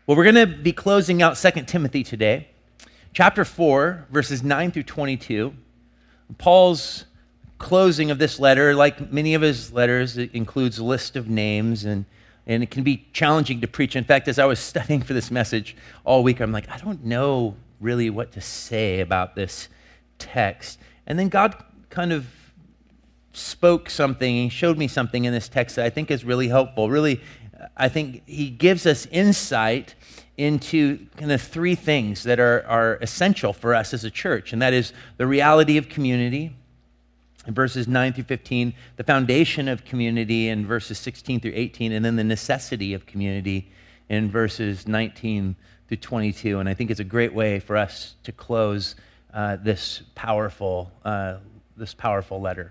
Well, we're going to be closing out 2 Timothy today, chapter 4, verses 9 through 22. Paul's closing of this letter, like many of his letters, it includes a list of names, and it can be challenging to preach. In fact, as I was studying for this message all week, I'm like, I don't know really what to say about this text. And then God kind of spoke something, he showed me something in this text that I think is really helpful. Really, I think he gives us insight into kind of three things that are essential for us as a church, and that is the reality of community in verses 9 through 15, the foundation of community in verses 16 through 18, and then the necessity of community in verses 19 through 22. And I think it's a great way for us to close this powerful letter.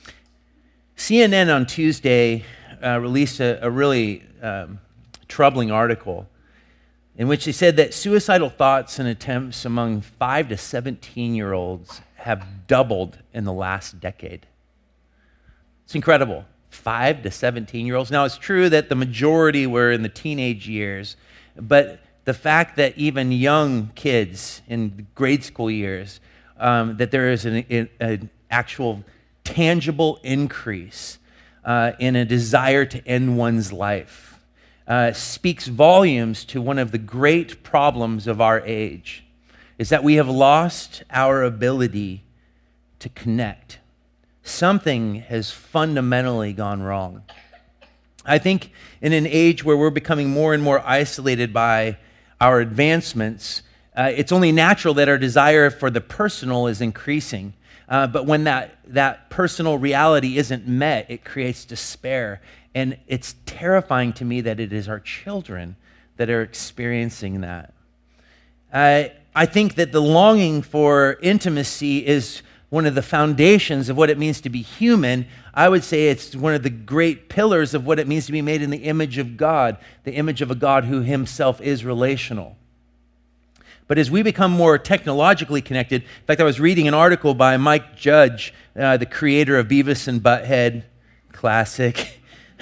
CNN on Tuesday released a really troubling article in which they said that suicidal thoughts and attempts among 5 to 17-year-olds have doubled in the last decade. It's incredible. 5 to 17-year-olds. Now, it's true that the majority were in the teenage years, but the fact that even young kids in grade school years, that there is an actual tangible increase in a desire to end one's life speaks volumes to one of the great problems of our age, is that we have lost our ability to connect. Something has fundamentally gone wrong. I think in an age where we're becoming more and more isolated by our advancements, it's only natural that our desire for the personal is increasing. But when that personal reality isn't met, it creates despair. And it's terrifying to me that it is our children that are experiencing that. I think that the longing for intimacy is one of the foundations of what it means to be human. I would say it's one of the great pillars of what it means to be made in the image of God, the image of a God who himself is relational. But as we become more technologically connected, in fact, I was reading an article by Mike Judge, the creator of Beavis and Butthead, classic,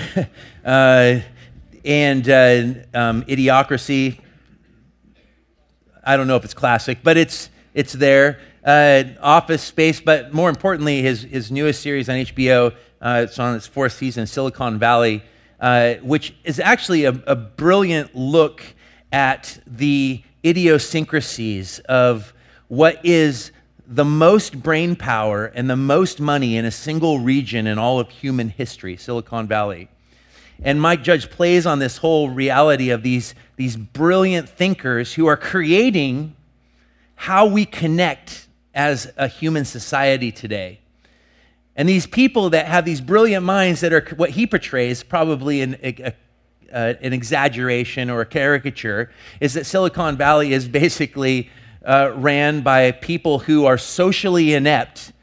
and Idiocracy. I don't know if it's classic, but it's there. Office Space, but more importantly, his newest series on HBO, it's on its 4th season, Silicon Valley, which is actually a brilliant look at the idiosyncrasies of what is the most brain power and the most money in a single region in all of human history, Silicon Valley. And Mike Judge plays on this whole reality of these brilliant thinkers who are creating how we connect as a human society today. And these people that have these brilliant minds that are what he portrays, probably an exaggeration or a caricature, is that Silicon Valley is basically ran by people who are socially inept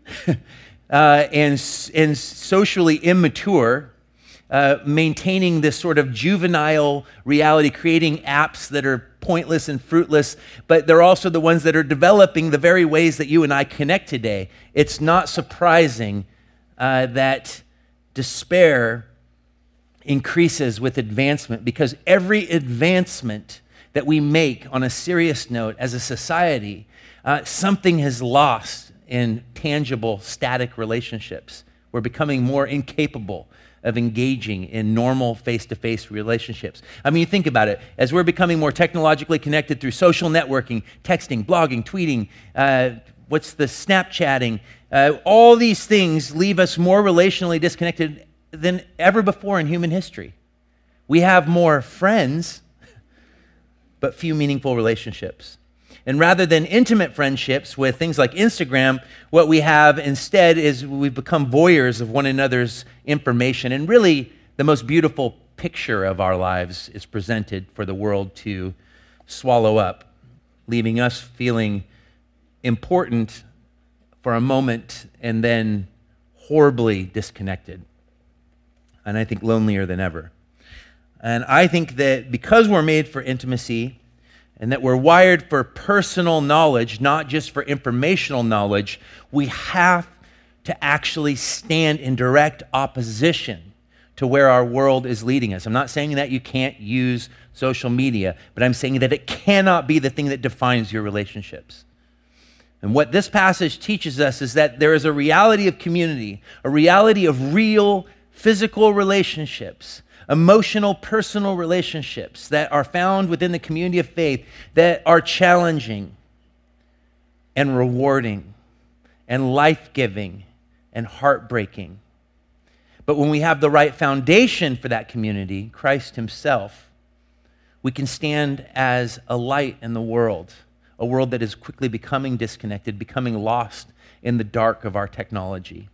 and socially immature, maintaining this sort of juvenile reality, creating apps that are pointless and fruitless, but they're also the ones that are developing the very ways that you and I connect today. It's not surprising that despair increases with advancement, because every advancement that we make on a serious note as a society, something has lost in tangible, static relationships. We're becoming more incapable of engaging in normal face-to-face relationships. I mean, you think about it. As we're becoming more technologically connected through social networking, texting, blogging, tweeting, Snapchatting, all these things leave us more relationally disconnected than ever before in human history. We have more friends, but few meaningful relationships. And rather than intimate friendships with things like Instagram, what we have instead is we've become voyeurs of one another's information. And really, the most beautiful picture of our lives is presented for the world to swallow up, leaving us feeling important for a moment and then horribly disconnected. And I think lonelier than ever. And I think that because we're made for intimacy and that we're wired for personal knowledge, not just for informational knowledge, we have to actually stand in direct opposition to where our world is leading us. I'm not saying that you can't use social media, but I'm saying that it cannot be the thing that defines your relationships. And what this passage teaches us is that there is a reality of community, a reality of real physical relationships, emotional, personal relationships that are found within the community of faith that are challenging and rewarding and life-giving and heartbreaking. But when we have the right foundation for that community, Christ himself, we can stand as a light in the world, a world that is quickly becoming disconnected, becoming lost in the dark of our technology.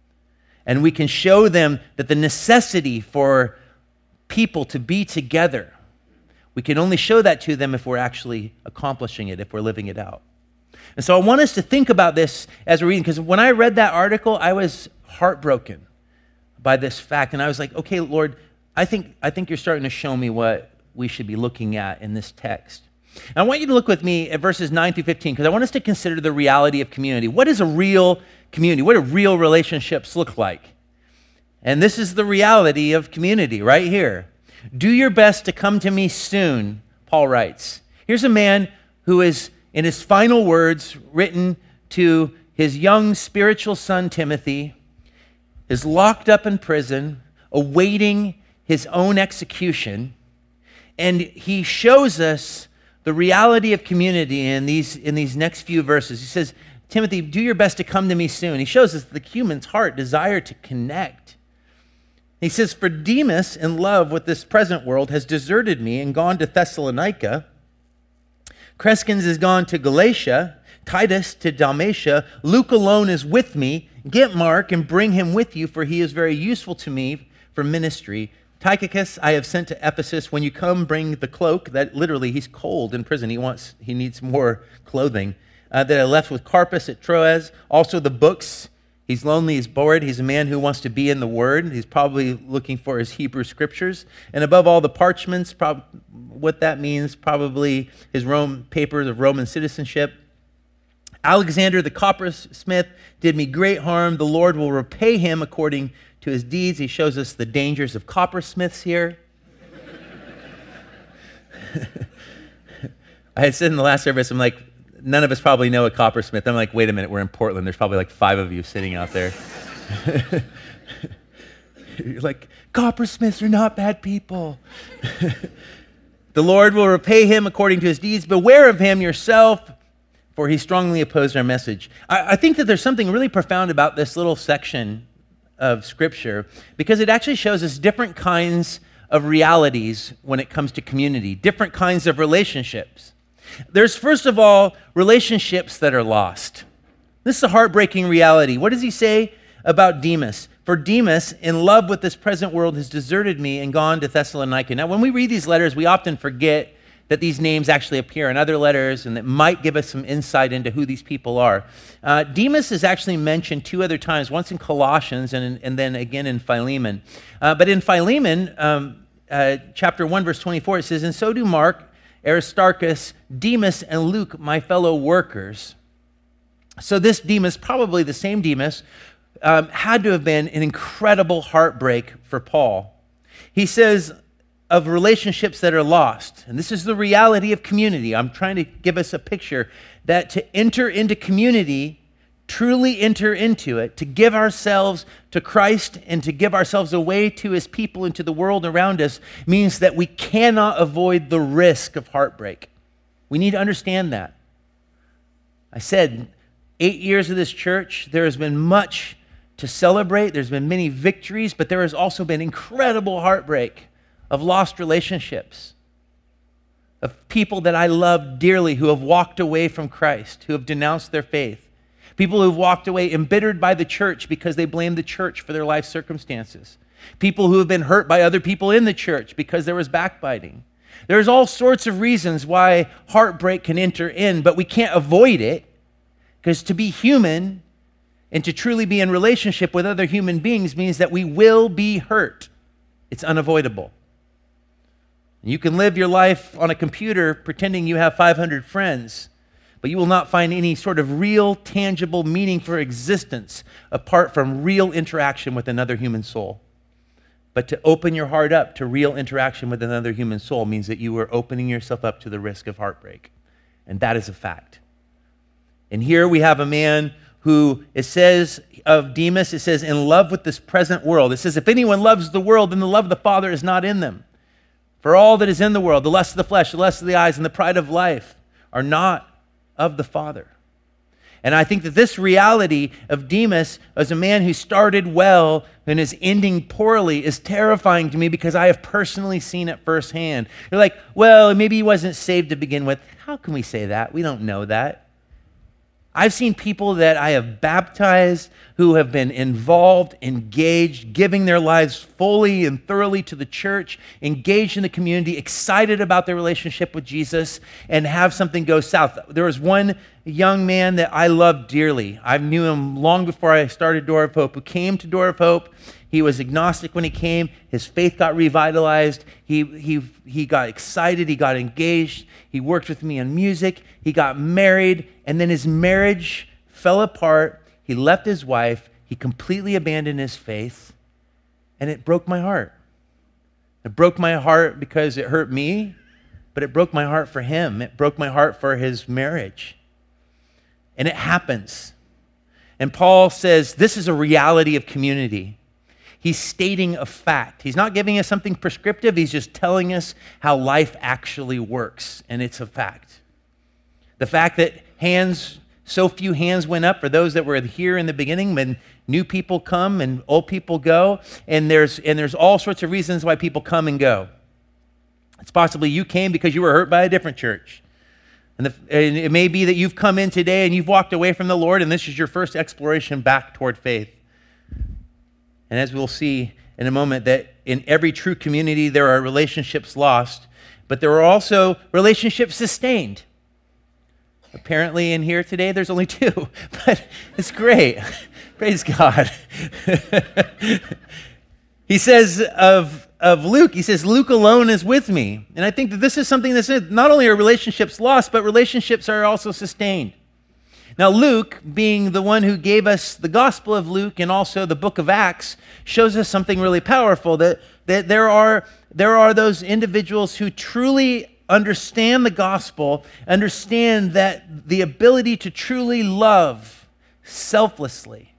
And we can show them that the necessity for people to be together, we can only show that to them if we're actually accomplishing it, if we're living it out. And so I want us to think about this as we're reading, because when I read that article, I was heartbroken by this fact. And I was like, okay, Lord, I think you're starting to show me what we should be looking at in this text. And I want you to look with me at verses 9 through 15, because I want us to consider the reality of community. What is a real community? What do real relationships look like? And this is the reality of community right here. Do your best to come to me soon, Paul writes. Here's a man who is, in his final words, written to his young spiritual son, Timothy, is locked up in prison, awaiting his own execution. And he shows us the reality of community in these next few verses. He says, Timothy, do your best to come to me soon. He shows us the human's heart desire to connect. He says, for Demas, in love with this present world, has deserted me and gone to Thessalonica. Crescens has gone to Galatia, Titus to Dalmatia. Luke alone is with me. Get Mark and bring him with you, for he is very useful to me for ministry. Tychicus I have sent to Ephesus. When you come, bring the cloak. That literally, he's cold in prison. He needs more clothing. That I left with Carpus at Troas. Also the books. He's lonely, he's bored. He's a man who wants to be in the Word. He's probably looking for his Hebrew scriptures. And above all, the parchments, what that means, probably his papers of Roman citizenship. Alexander the coppersmith did me great harm. The Lord will repay him according to his deeds. He shows us the dangers of coppersmiths here. I had said in the last service, I'm like, none of us probably know a coppersmith. I'm like, wait a minute, we're in Portland. There's probably like 5 of you sitting out there. You're like, coppersmiths are not bad people. The Lord will repay him according to his deeds. Beware of him yourself, for he strongly opposed our message. I think that there's something really profound about this little section of Scripture, because it actually shows us different kinds of realities when it comes to community, different kinds of relationships. There's, first of all, relationships that are lost. This is a heartbreaking reality. What does he say about Demas? For Demas, in love with this present world, has deserted me and gone to Thessalonica. Now, when we read these letters, we often forget that these names actually appear in other letters and that might give us some insight into who these people are. Demas is actually mentioned 2 other times, once in Colossians and then again in Philemon. But in Philemon, chapter 1, verse 24, it says, and so do Mark, Aristarchus, Demas, and Luke, my fellow workers. So this Demas, probably the same Demas, had to have been an incredible heartbreak for Paul. He says of relationships that are lost, and this is the reality of community. I'm trying to give us a picture that to enter into community, truly enter into it, to give ourselves to Christ and to give ourselves away to his people and to the world around us means that we cannot avoid the risk of heartbreak. We need to understand that. I said, 8 years of this church, there has been much to celebrate. There's been many victories, but there has also been incredible heartbreak of lost relationships, of people that I love dearly who have walked away from Christ, who have denounced their faith. People who have walked away embittered by the church because they blame the church for their life circumstances. People who have been hurt by other people in the church because there was backbiting. There's all sorts of reasons why heartbreak can enter in, but we can't avoid it, because to be human and to truly be in relationship with other human beings means that we will be hurt. It's unavoidable. You can live your life on a computer pretending you have 500 friends, but you will not find any sort of real, tangible meaning for existence apart from real interaction with another human soul. But to open your heart up to real interaction with another human soul means that you are opening yourself up to the risk of heartbreak. And that is a fact. And here we have a man who, it says of Demas, it says, in love with this present world. It says, if anyone loves the world, then the love of the Father is not in them. For all that is in the world, the lust of the flesh, the lust of the eyes, and the pride of life are not of the Father. And I think that this reality of Demas as a man who started well and is ending poorly is terrifying to me because I have personally seen it firsthand. You're like, well, maybe he wasn't saved to begin with. How can we say that? We don't know that. I've seen people that I have baptized who have been involved, engaged, giving their lives fully and thoroughly to the church, engaged in the community, excited about their relationship with Jesus, and have something go south. There was one young man that I loved dearly. I knew him long before I started Door of Hope, who came to Door of Hope. He was agnostic when he came. His faith got revitalized. He got excited. He got engaged. He worked with me on music. He got married, and then his marriage fell apart. He left his wife. He completely abandoned his faith, and it broke my heart. It broke my heart because it hurt me, but it broke my heart for him. It broke my heart for his marriage. And it happens. And Paul says this is a reality of community. He's stating a fact. He's not giving us something prescriptive. He's just telling us how life actually works, and it's a fact. The fact that so few hands went up for those that were here in the beginning, when new people come and old people go, and there's all sorts of reasons why people come and go. It's possibly you came because you were hurt by a different church. And it may be that you've come in today and you've walked away from the Lord, and this is your first exploration back toward faith. And as we'll see in a moment, that in every true community, there are relationships lost, but there are also relationships sustained. Apparently in here today, there's only two, but it's great. Praise God. He says of Luke, he says, Luke alone is with me. And I think that this is something that's not only are relationships lost, but relationships are also sustained. Now, Luke, being the one who gave us the Gospel of Luke and also the book of Acts, shows us something really powerful, that there are those individuals who truly understand the gospel, understand that the ability to truly love selflessly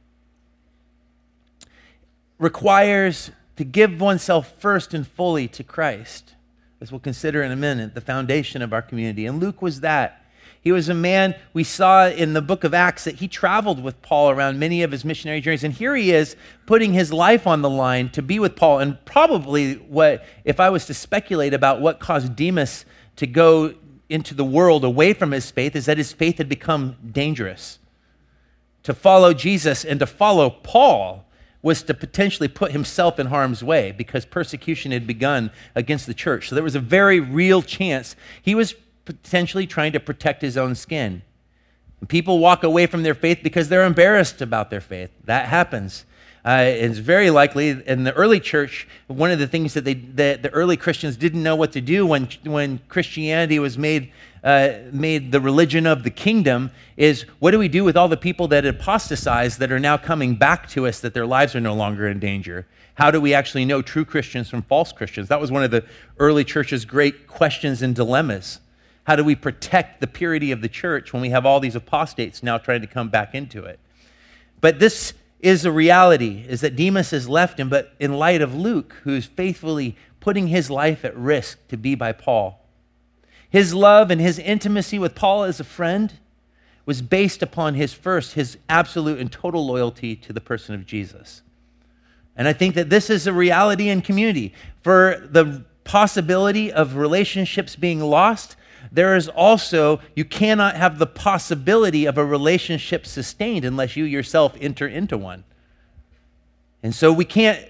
requires to give oneself first and fully to Christ, as we'll consider in a minute, the foundation of our community. And Luke was that. He was a man, we saw in the book of Acts that he traveled with Paul around many of his missionary journeys. And here he is putting his life on the line to be with Paul. And probably if I was to speculate about what caused Demas to go into the world away from his faith, is that his faith had become dangerous. To follow Jesus and to follow Paul was to potentially put himself in harm's way because persecution had begun against the church. So there was a very real chance he was potentially trying to protect his own skin. And people walk away from their faith because they're embarrassed about their faith. That happens. It's very likely in the early church, one of the things that the early Christians didn't know what to do when Christianity was made the religion of the kingdom is, what do we do with all the people that apostatized that are now coming back to us, that their lives are no longer in danger? How do we actually know true Christians from false Christians? That was one of the early church's great questions and dilemmas. How do we protect the purity of the church when we have all these apostates now trying to come back into it? But this is a reality, is that Demas has left him, but in light of Luke, who's faithfully putting his life at risk to be by Paul. His love and his intimacy with Paul as a friend was based upon his absolute and total loyalty to the person of Jesus. And I think that this is a reality in community. For the possibility of relationships being lost, there is also, you cannot have the possibility of a relationship sustained unless you yourself enter into one. And so we can't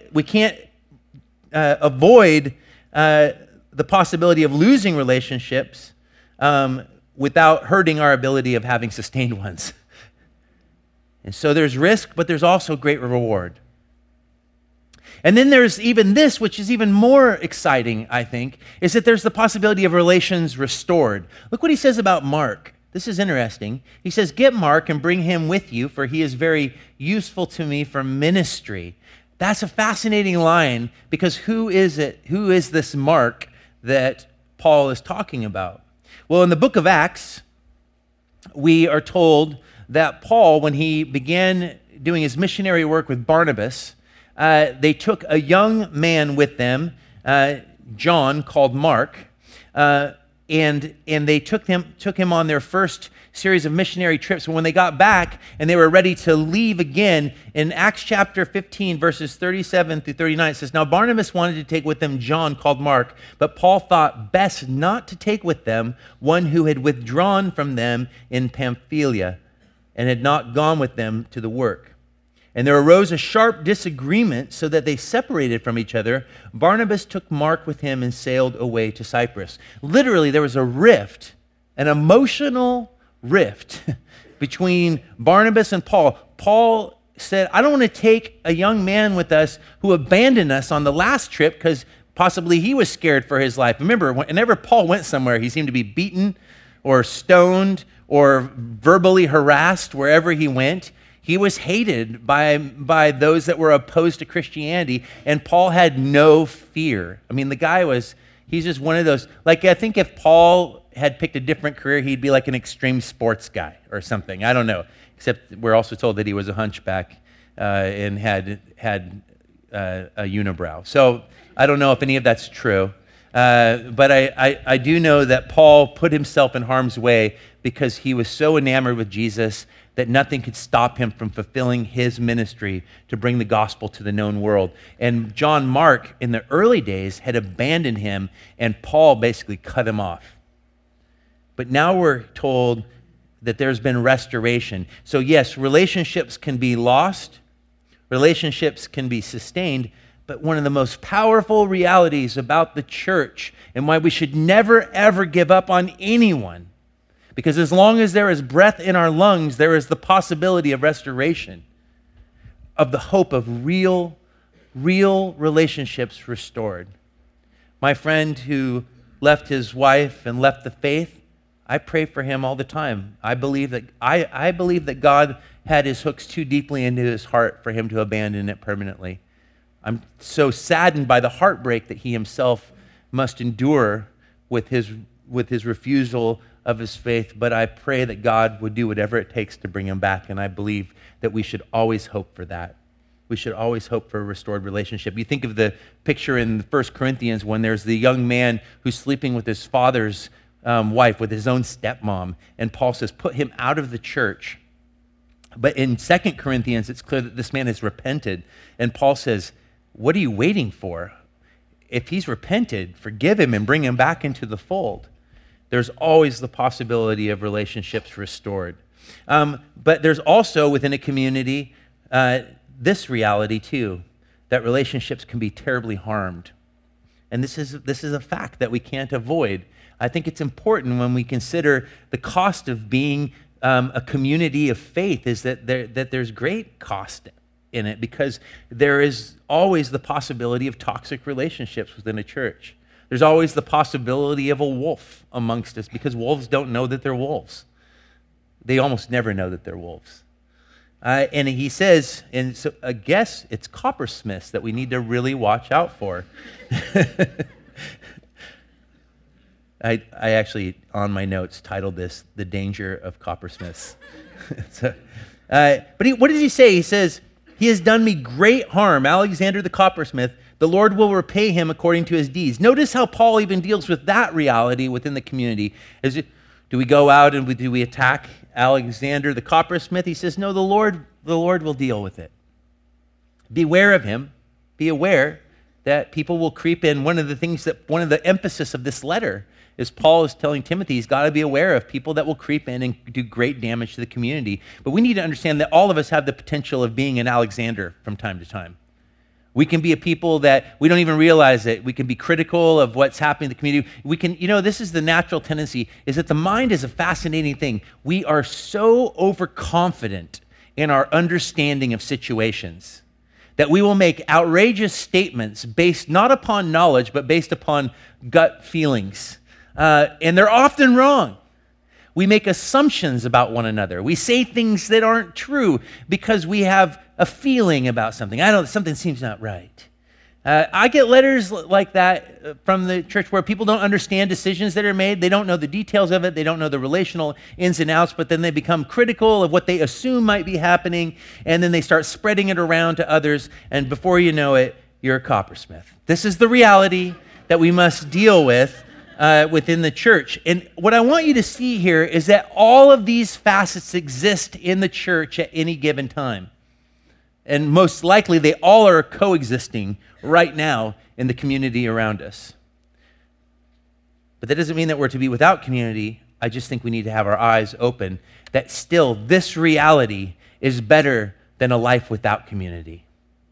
avoid the possibility of losing relationships without hurting our ability of having sustained ones. And so there's risk, but there's also great reward. And then there's even this, which is even more exciting, I think, is that there's the possibility of relations restored. Look what he says about Mark. This is interesting. He says, get Mark and bring him with you, for he is very useful to me for ministry. That's a fascinating line, because who is it? Who is this Mark that Paul is talking about? Well, in the book of Acts, we are told that Paul, when he began doing his missionary work with Barnabas, they took a young man with them, John, called Mark, and they took him on their first series of missionary trips. When they got back and they were ready to leave again, in Acts chapter 15, verses 37 through 39, it says, "Now Barnabas wanted to take with them John, called Mark, but Paul thought best not to take with them one who had withdrawn from them in Pamphylia and had not gone with them to the work. And there arose a sharp disagreement, so that they separated from each other. Barnabas took Mark with him and sailed away to Cyprus." Literally, there was a rift, an emotional rift between Barnabas and Paul. Paul said, "I don't want to take a young man with us who abandoned us on the last trip because possibly he was scared for his life." Remember, whenever Paul went somewhere, he seemed to be beaten or stoned or verbally harassed wherever he went. He was hated by those that were opposed to Christianity, and Paul had no fear. I mean, the guy he's just one of those, like, I think if Paul had picked a different career, he'd be like an extreme sports guy or something. I don't know. Except we're also told that he was a hunchback and had a unibrow. So I don't know if any of that's true. But I do know that Paul put himself in harm's way because he was so enamored with Jesus that nothing could stop him from fulfilling his ministry to bring the gospel to the known world. And John Mark, in the early days, had abandoned him, and Paul basically cut him off. But now we're told that there's been restoration. So yes, relationships can be lost, relationships can be sustained, but one of the most powerful realities about the church, and why we should never, ever give up on anyone, because as long as there is breath in our lungs, there is the possibility of restoration, of the hope of real relationships restored. My friend who left his wife and left the faith, I pray for him all the time. I believe that God had his hooks too deeply into his heart for him to abandon it permanently. I'm so saddened by the heartbreak that he himself must endure with his refusal of his faith, but I pray that God would do whatever it takes to bring him back, and I believe that we should always hope for that. We should always hope for a restored relationship. You think of the picture in 1 Corinthians when there's the young man who's sleeping with his father's wife, with his own stepmom, and Paul says, put him out of the church. But in 2 Corinthians, it's clear that this man has repented, and Paul says, what are you waiting for? If he's repented, forgive him and bring him back into the fold. There's always the possibility of relationships restored. But there's also within a community this reality too, that relationships can be terribly harmed. And this is a fact that we can't avoid. I think it's important when we consider the cost of being a community of faith, is that there's great cost in it, because there is always the possibility of toxic relationships within a church. There's always the possibility of a wolf amongst us, because wolves don't know that they're wolves. They almost never know that they're wolves. And he says, and so I guess it's coppersmiths that we need to really watch out for. I actually, on my notes, titled this, "The Danger of Coppersmiths." But what does he say? He says, "He has done me great harm, Alexander the coppersmith. The Lord will repay him according to his deeds." Notice how Paul even deals with that reality within the community. Do we go out and do we attack Alexander the coppersmith? He says, no, the Lord will deal with it. Beware of him. Be aware that people will creep in. One of the emphasis of this letter is Paul is telling Timothy he's got to be aware of people that will creep in and do great damage to the community. But we need to understand that all of us have the potential of being an Alexander from time to time. We can be a people that we don't even realize it. We can be critical of what's happening in the community. We can, this is the natural tendency, is that the mind is a fascinating thing. We are so overconfident in our understanding of situations that we will make outrageous statements based not upon knowledge, but based upon gut feelings. And they're often wrong. We make assumptions about one another. We say things that aren't true because we have a feeling about something. Something seems not right. I get letters like that from the church where people don't understand decisions that are made. They don't know the details of it. They don't know the relational ins and outs, but then they become critical of what they assume might be happening, and then they start spreading it around to others, and before you know it, you're a coppersmith. This is the reality that we must deal with within the church. And what I want you to see here is that all of these facets exist in the church at any given time. And most likely, they all are coexisting right now in the community around us. But that doesn't mean that we're to be without community. I just think we need to have our eyes open that still this reality is better than a life without community.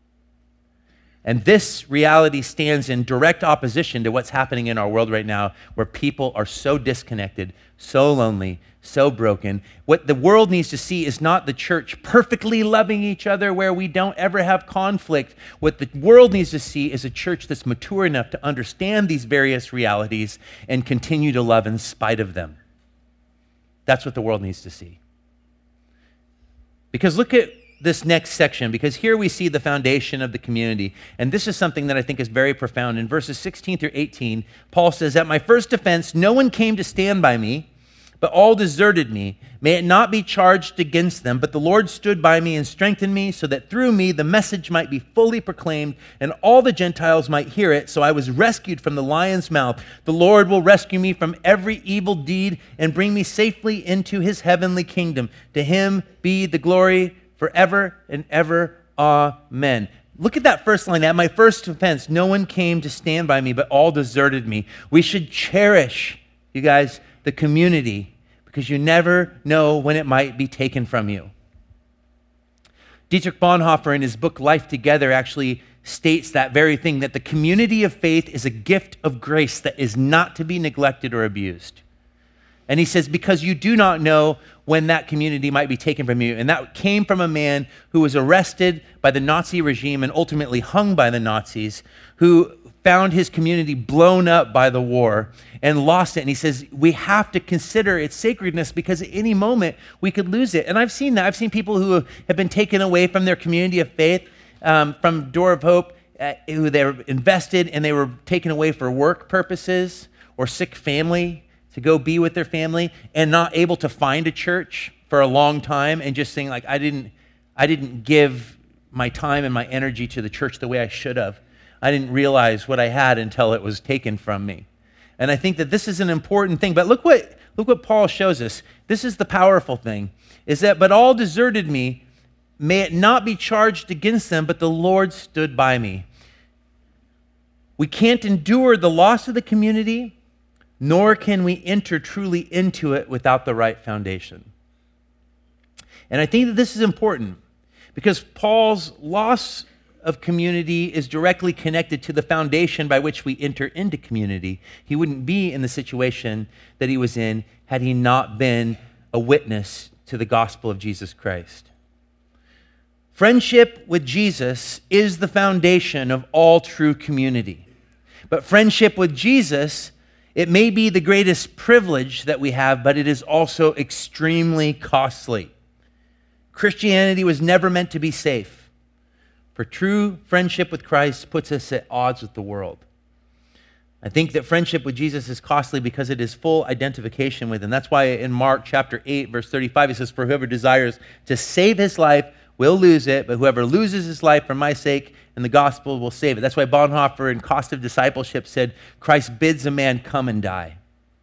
And this reality stands in direct opposition to what's happening in our world right now, where people are so disconnected, so lonely, so broken. What the world needs to see is not the church perfectly loving each other where we don't ever have conflict. What the world needs to see is a church that's mature enough to understand these various realities and continue to love in spite of them. That's what the world needs to see. Because look at this next section, because here we see the foundation of the community. And this is something that I think is very profound. In verses 16 through 18, Paul says, "At my first defense, no one came to stand by me, but all deserted me. May it not be charged against them, but the Lord stood by me and strengthened me, so that through me the message might be fully proclaimed, and all the Gentiles might hear it. So I was rescued from the lion's mouth. The Lord will rescue me from every evil deed and bring me safely into his heavenly kingdom. To him be the glory forever and ever. Amen." Look at that first line. "At my first offense, no one came to stand by me, but all deserted me." We should cherish, you guys, the community, because you never know when it might be taken from you. Dietrich Bonhoeffer, in his book Life Together, actually states that very thing, that the community of faith is a gift of grace that is not to be neglected or abused. And he says, because you do not know when that community might be taken from you. And that came from a man who was arrested by the Nazi regime and ultimately hung by the Nazis, who found his community blown up by the war and lost it. And he says, we have to consider its sacredness, because at any moment we could lose it. And I've seen that. I've seen people who have been taken away from their community of faith, from Door of Hope, who they were invested and they were taken away for work purposes or sick family, to go be with their family, and not able to find a church for a long time, and just saying, like, I didn't give my time and my energy to the church the way I should have. I didn't realize what I had until it was taken from me. And I think that this is an important thing. But look what Paul shows us. This is the powerful thing, is that, "But all deserted me, may it not be charged against them, but the Lord stood by me." We can't endure the loss of the community, nor can we enter truly into it without the right foundation. And I think that this is important, because Paul's loss of community is directly connected to the foundation by which we enter into community. He wouldn't be in the situation that he was in had he not been a witness to the gospel of Jesus Christ. Friendship with Jesus is the foundation of all true community. But friendship with Jesus, it may be the greatest privilege that we have, but it is also extremely costly. Christianity was never meant to be safe. For true friendship with Christ puts us at odds with the world. I think that friendship with Jesus is costly because it is full identification with him. That's why in Mark chapter 8, verse 35, he says, "For whoever desires to save his life will lose it, but whoever loses his life for my sake and the gospel will save it." That's why Bonhoeffer in Cost of Discipleship said, "Christ bids a man come and die."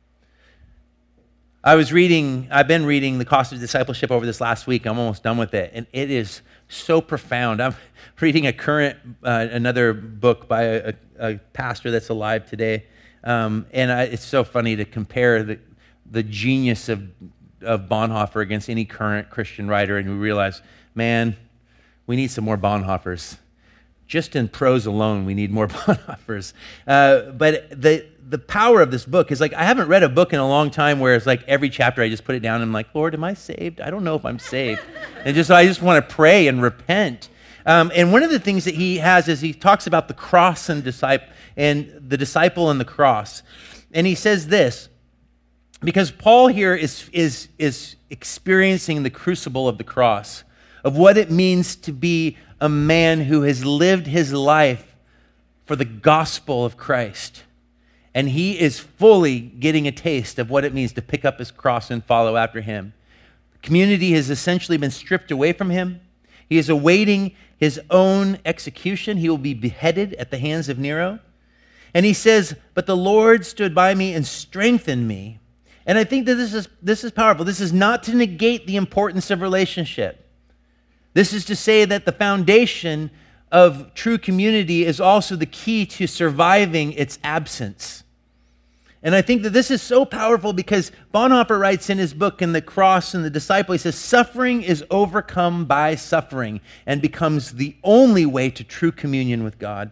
I've been reading The Cost of Discipleship over this last week. I'm almost done with it, and it is so profound. I'm reading another book by a pastor that's alive today, it's so funny to compare the genius of Bonhoeffer against any current Christian writer, and we realize, man, we need some more Bonhoeffers. Just in prose alone, we need more Bonhoeffers. But the power of this book is, like, I haven't read a book in a long time where it's like every chapter I just put it down and I'm like, Lord, am I saved? I don't know if I'm saved. I just want to pray and repent. And one of the things that he has is he talks about the cross and the disciple and the cross. And he says this, Because Paul here is experiencing the crucible of the cross, of what it means to be a man who has lived his life for the gospel of Christ. And he is fully getting a taste of what it means to pick up his cross and follow after him. The community has essentially been stripped away from him. He is awaiting his own execution. He will be beheaded at the hands of Nero. And he says, "But the Lord stood by me and strengthened me." And I think that this is powerful. This is not to negate the importance of relationship. This is to say that the foundation of true community is also the key to surviving its absence. And I think that this is so powerful because Bonhoeffer writes in his book, In the Cross and the Disciple, he says, "Suffering is overcome by suffering and becomes the only way to true communion with God."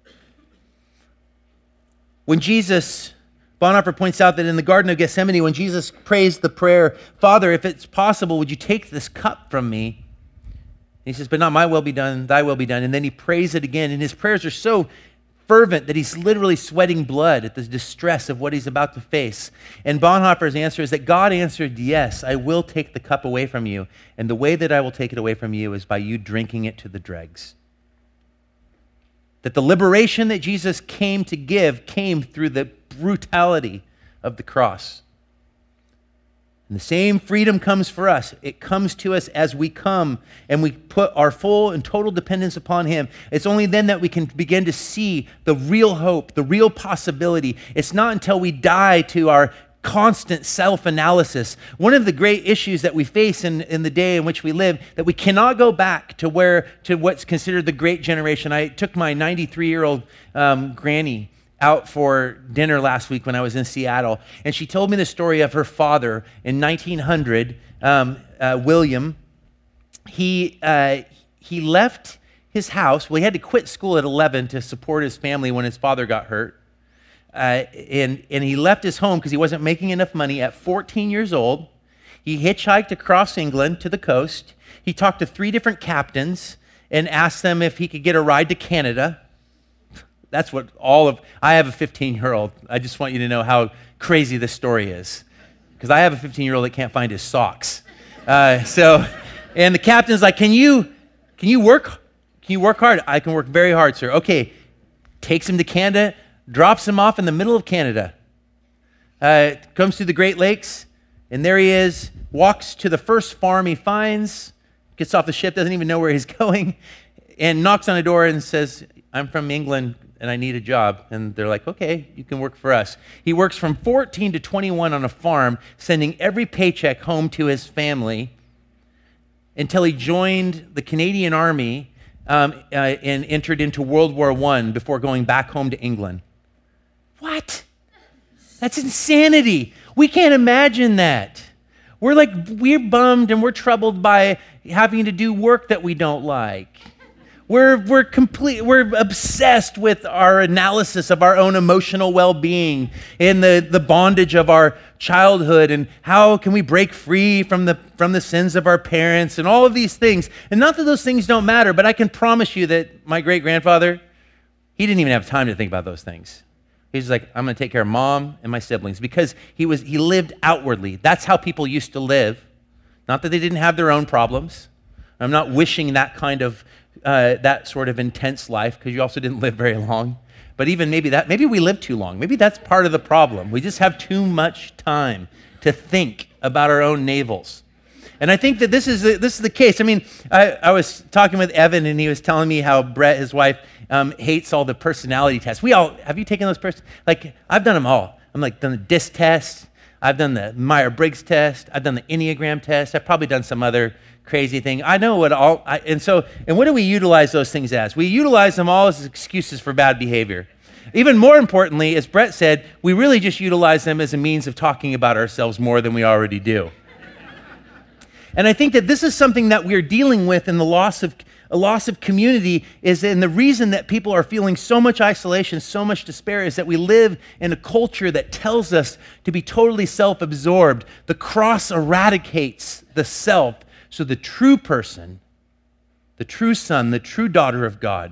When Bonhoeffer points out that in the Garden of Gethsemane, when Jesus prays the prayer, "Father, if it's possible, would you take this cup from me?" He says, "But not my will be done, thy will be done." And then he prays it again. And his prayers are so fervent that he's literally sweating blood at the distress of what he's about to face. And Bonhoeffer's answer is that God answered, "Yes, I will take the cup away from you. And the way that I will take it away from you is by you drinking it to the dregs." That the liberation that Jesus came to give came through the brutality of the cross. And the same freedom comes for us. It comes to us as we come and we put our full and total dependence upon him. It's only then that we can begin to see the real hope, the real possibility. It's not until we die to our constant self-analysis. One of the great issues that we face in the day in which we live, that we cannot go back to what's considered the great generation. I took my 93-year-old granny out for dinner last week when I was in Seattle, and she told me the story of her father in 1900, William. He left his house. Well, he had to quit school at 11 to support his family when his father got hurt. And he left his home because he wasn't making enough money. At 14 years old, he hitchhiked across England to the coast. He talked to 3 different captains and asked them if he could get a ride to Canada. That's what I have a 15-year-old. I just want you to know how crazy this story is, because I have a 15-year-old that can't find his socks. And the captain's like, can you work? Can you work hard? I can work very hard, sir. Okay, takes him to Canada, drops him off in the middle of Canada, comes to the Great Lakes, and there he is, walks to the first farm he finds, gets off the ship, doesn't even know where he's going, and knocks on a door and says, "I'm from England and I need a job." And they're like, "Okay, you can work for us." He works from 14 to 21 on a farm, sending every paycheck home to his family until he joined the Canadian Army and entered into World War I before going back home to England. What? That's insanity. We can't imagine that. We're bummed and we're troubled by having to do work that we don't like. We're obsessed with our analysis of our own emotional well-being and the bondage of our childhood and how can we break free from the sins of our parents and all of these things. And not that those things don't matter, but I can promise you that my great-grandfather, he didn't even have time to think about those things. He's like, "I'm going to take care of mom and my siblings," because he lived outwardly. That's how people used to live. Not that they didn't have their own problems. I'm not wishing that kind of that sort of intense life, because you also didn't live very long. But even maybe we live too long. Maybe that's part of the problem. We just have too much time to think about our own navels. And I think that this is the case. I mean, I was talking with Evan, and he was telling me how Brett, his wife, hates all the personality tests. Have you taken those I've done them all. I'm done the DISC test. I've done the Myers-Briggs test. I've done the Enneagram test. I've probably done some other crazy thing. I know what what do we utilize those things as? We utilize them all as excuses for bad behavior. Even more importantly, as Brett said, we really just utilize them as a means of talking about ourselves more than we already do. And I think that this is something that we're dealing with in the loss of community, and the reason that people are feeling so much isolation, so much despair, is that we live in a culture that tells us to be totally self-absorbed. The cross eradicates the self, so the true person, the true son, the true daughter of God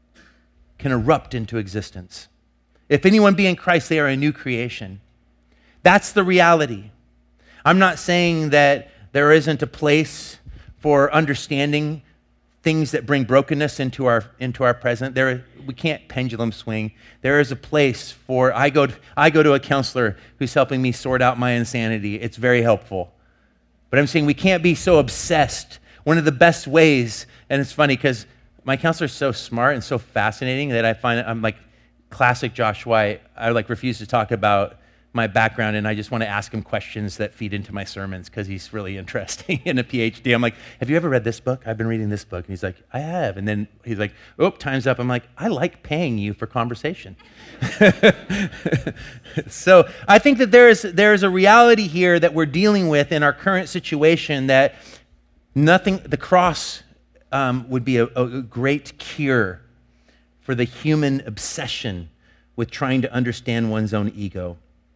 can erupt into existence. If anyone be in Christ, they are a new creation. That's the reality. I'm not saying that there isn't a place for understanding things that bring brokenness into our present. We can't pendulum swing. There is a place for, I go to a counselor who's helping me sort out my insanity. It's very helpful. But I'm saying we can't be so obsessed. One of the best ways, and it's funny because my counselor is so smart and so fascinating that I find I'm like classic Josh White. I refuse to talk about my background, and I just want to ask him questions that feed into my sermons because he's really interesting in a PhD. I'm like, have you ever read this book? I've been reading this book. And he's like, I have. And then he's like, oh, time's up. I'm like, I like paying you for conversation. So I think that there is a reality here that we're dealing with in our current situation that the cross would be a great cure for the human obsession with trying to understand one's own ego.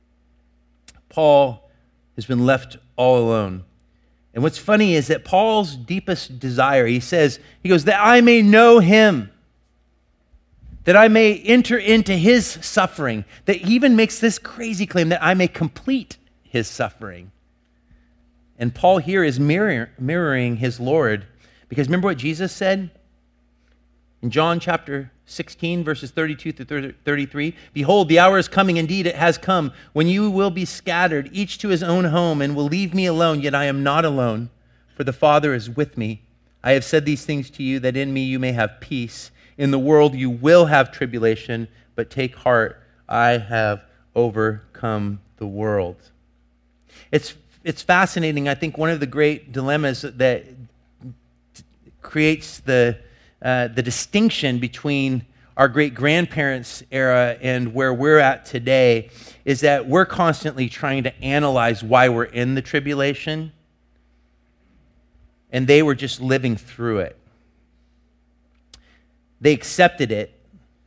Paul has been left all alone. And what's funny is that Paul's deepest desire, he goes, that I may know him, that I may enter into his suffering, that he even makes this crazy claim that I may complete his suffering. And Paul here is mirroring his Lord, because remember what Jesus said in John chapter 16, verses 32 through 33, behold, the hour is coming, indeed it has come, when you will be scattered, each to his own home, and will leave me alone, yet I am not alone, for the Father is with me. I have said these things to you, that in me you may have peace. In the world you will have tribulation, but take heart, I have overcome the world. It's fascinating. I think one of the great dilemmas that creates the distinction between our great-grandparents' era and where we're at today is that we're constantly trying to analyze why we're in the tribulation, and they were just living through it. They accepted it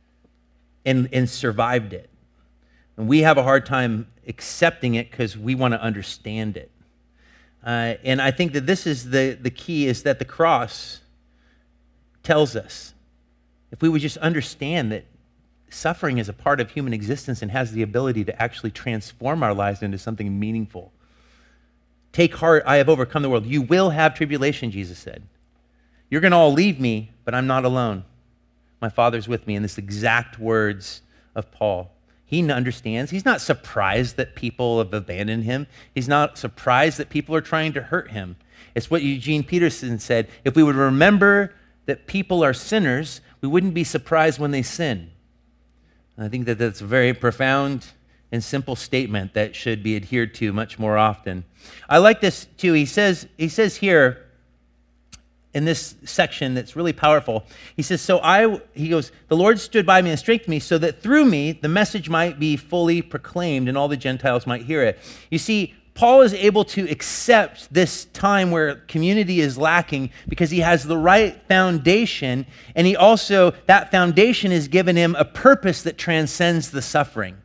and survived it. And we have a hard time accepting it because we want to understand it. And I think that this is the key, is that the cross tells us, if we would just understand that suffering is a part of human existence and has the ability to actually transform our lives into something meaningful. Take heart, I have overcome the world. You will have tribulation, Jesus said. You're going to all leave me, but I'm not alone. My Father's with me, in this exact words of Paul. He understands. He's not surprised that people have abandoned him. He's not surprised that people are trying to hurt him. It's what Eugene Peterson said. If we would remember that people are sinners, we wouldn't be surprised when they sin. And I think that that's a very profound and simple statement that should be adhered to much more often. I like this too. He says here in this section that's really powerful, he says, he goes, the Lord stood by me and strengthened me so that through me the message might be fully proclaimed and all the Gentiles might hear it. You see, Paul is able to accept this time where community is lacking because he has the right foundation, and that foundation has given him a purpose that transcends the suffering.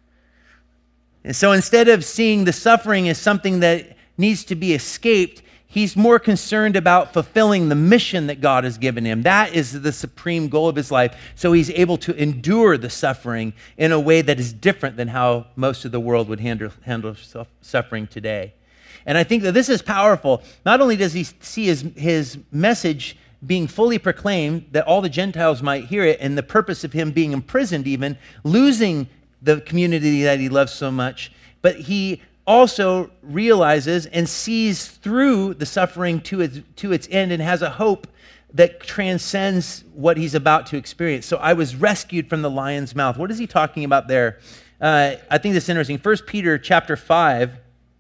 And so instead of seeing the suffering as something that needs to be escaped, he's more concerned about fulfilling the mission that God has given him. That is the supreme goal of his life. So he's able to endure the suffering in a way that is different than how most of the world would handle suffering today. And I think that this is powerful. Not only does he see his message being fully proclaimed, that all the Gentiles might hear it, and the purpose of him being imprisoned even, losing the community that he loves so much, but he also realizes and sees through the suffering to its end and has a hope that transcends what he's about to experience. So I was rescued from the lion's mouth. What is he talking about there? I think this is interesting. 1 Peter chapter 5,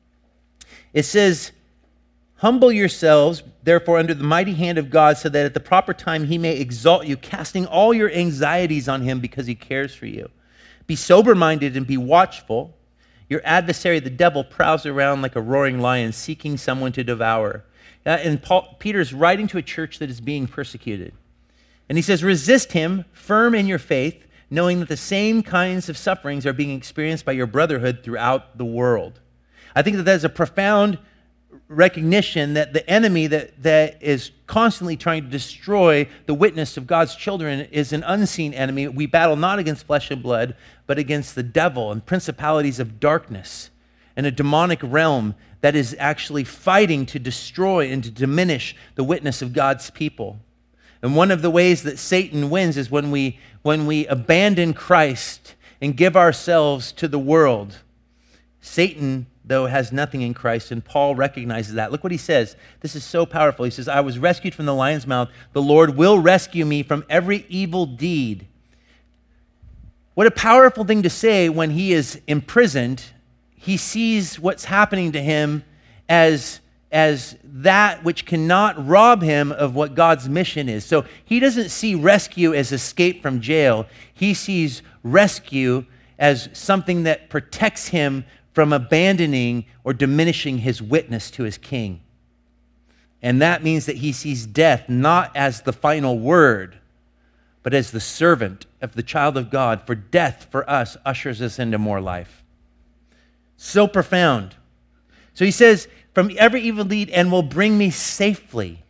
it says, humble yourselves, therefore, under the mighty hand of God, so that at the proper time he may exalt you, casting all your anxieties on him because he cares for you. Be sober-minded and be watchful. Your adversary, the devil, prowls around like a roaring lion, seeking someone to devour. And Peter's writing to a church that is being persecuted. And he says, resist him, firm in your faith, knowing that the same kinds of sufferings are being experienced by your brotherhood throughout the world. I think that that's a profound recognition that the enemy that is constantly trying to destroy the witness of God's children is an unseen enemy. We battle not against flesh and blood, but against the devil and principalities of darkness. and a demonic realm that is actually fighting to destroy and to diminish the witness of God's people. And one of the ways that Satan wins is when we abandon Christ and give ourselves to the world. Satan, though, has nothing in Christ, and Paul recognizes that. Look what he says. This is so powerful. He says, I was rescued from the lion's mouth. The Lord will rescue me from every evil deed. What a powerful thing to say when he is imprisoned. He sees what's happening to him as that which cannot rob him of what God's mission is. So he doesn't see rescue as escape from jail. He sees rescue as something that protects him from abandoning or diminishing his witness to his king. And that means that he sees death not as the final word, but as the servant of the child of God. For death for us ushers us into more life. So profound. So he says, from every evil deed, and will bring me safely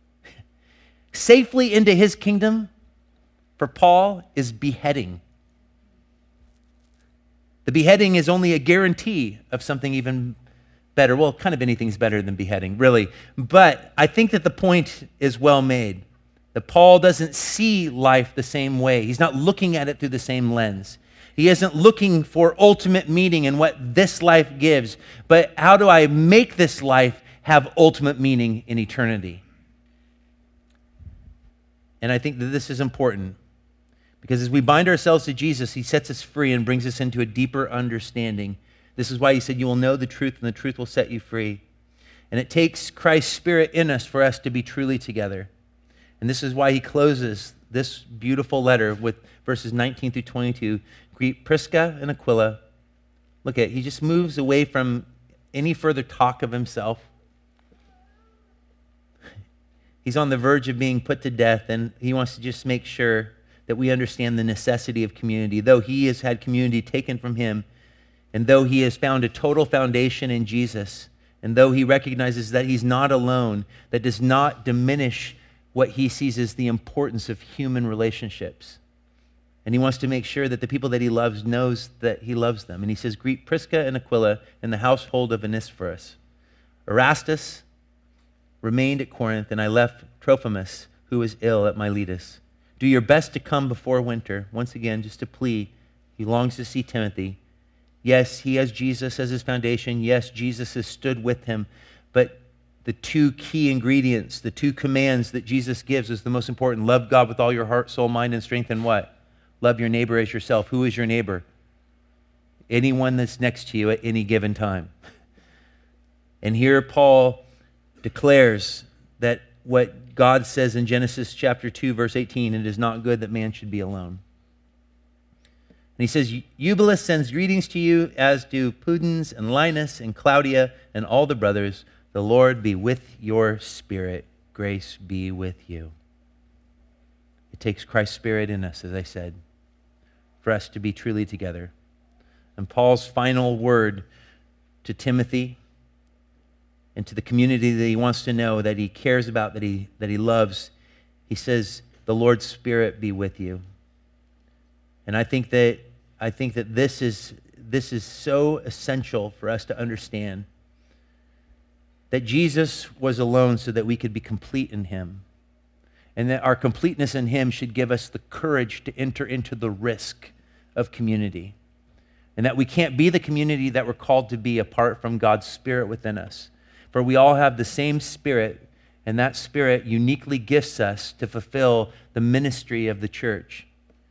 into his kingdom, for Paul, is beheading. The beheading is only a guarantee of something even better. Well, kind of anything's better than beheading, really. But I think that the point is well made, that Paul doesn't see life the same way. He's not looking at it through the same lens. He isn't looking for ultimate meaning in what this life gives, but how do I make this life have ultimate meaning in eternity? And I think that this is important because as we bind ourselves to Jesus, he sets us free and brings us into a deeper understanding. This is why he said, you will know the truth and the truth will set you free. And it takes Christ's Spirit in us for us to be truly together. And this is why he closes this beautiful letter with verses 19 through 22. Greet Prisca and Aquila. Look at it. He just moves away from any further talk of himself. He's on the verge of being put to death, and he wants to just make sure that we understand the necessity of community. Though he has had community taken from him, and though he has found a total foundation in Jesus, and though he recognizes that he's not alone, that does not diminish what he sees as the importance of human relationships. And he wants to make sure that the people that he loves knows that he loves them. And he says, greet Prisca and Aquila in the household of Onesiphorus. Erastus remained at Corinth, and I left Trophimus, who was ill, at Miletus. Do your best to come before winter. Once again, just to plead. He longs to see Timothy. Yes, he has Jesus as his foundation. Yes, Jesus has stood with him. But the two key ingredients, the two commands that Jesus gives is the most important. Love God with all your heart, soul, mind, and strength, and what? Love your neighbor as yourself. Who is your neighbor? Anyone that's next to you at any given time. And here Paul declares that what God says in Genesis chapter 2, verse 18, it is not good that man should be alone. And he says, Eubulus sends greetings to you, as do Pudens and Linus and Claudia and all the brothers. The Lord be with your spirit. Grace be with you. It takes Christ's Spirit in us, as I said, for us to be truly together. And Paul's final word to Timothy and to the community that he wants to know, that he cares about, that he loves, he says, the Lord's Spirit be with you. And I think that this is so essential for us to understand that Jesus was alone so that we could be complete in him. And that our completeness in him should give us the courage to enter into the risk of community. And that we can't be the community that we're called to be apart from God's Spirit within us. For we all have the same Spirit, and that Spirit uniquely gifts us to fulfill the ministry of the church.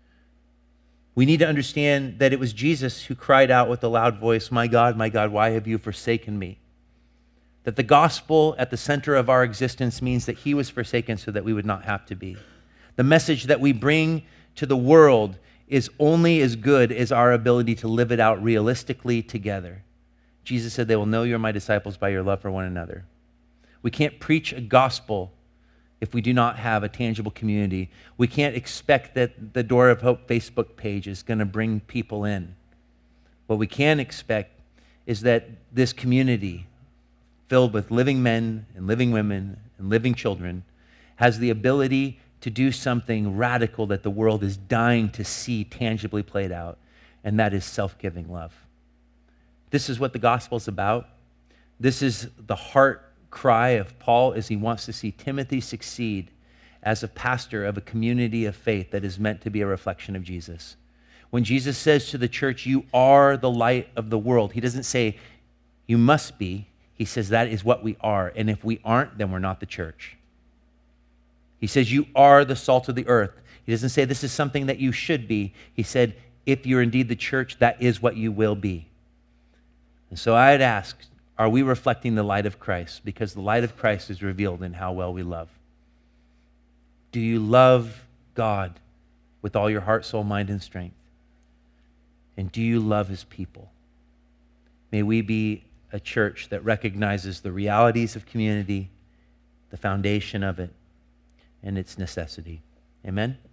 We need to understand that it was Jesus who cried out with a loud voice, my God, why have you forsaken me? That the gospel at the center of our existence means that he was forsaken so that we would not have to be. The message that we bring to the world is only as good as our ability to live it out realistically together. Jesus said, they will know you're my disciples by your love for one another. We can't preach a gospel if we do not have a tangible community. We can't expect that the Door of Hope Facebook page is going to bring people in. What we can expect is that this community, filled with living men and living women and living children, has the ability to do something radical that the world is dying to see tangibly played out, and that is self-giving love. This is what the gospel is about. This is the heart cry of Paul, as he wants to see Timothy succeed as a pastor of a community of faith that is meant to be a reflection of Jesus. When Jesus says to the church, you are the light of the world, he doesn't say you must be. He says that is what we are. And if we aren't, then we're not the church. He says you are the salt of the earth. He doesn't say this is something that you should be. He said if you're indeed the church, that is what you will be. And so I'd ask, are we reflecting the light of Christ? Because the light of Christ is revealed in how well we love. Do you love God with all your heart, soul, mind, and strength? And do you love his people? May we be a church that recognizes the realities of community, the foundation of it, and its necessity. Amen?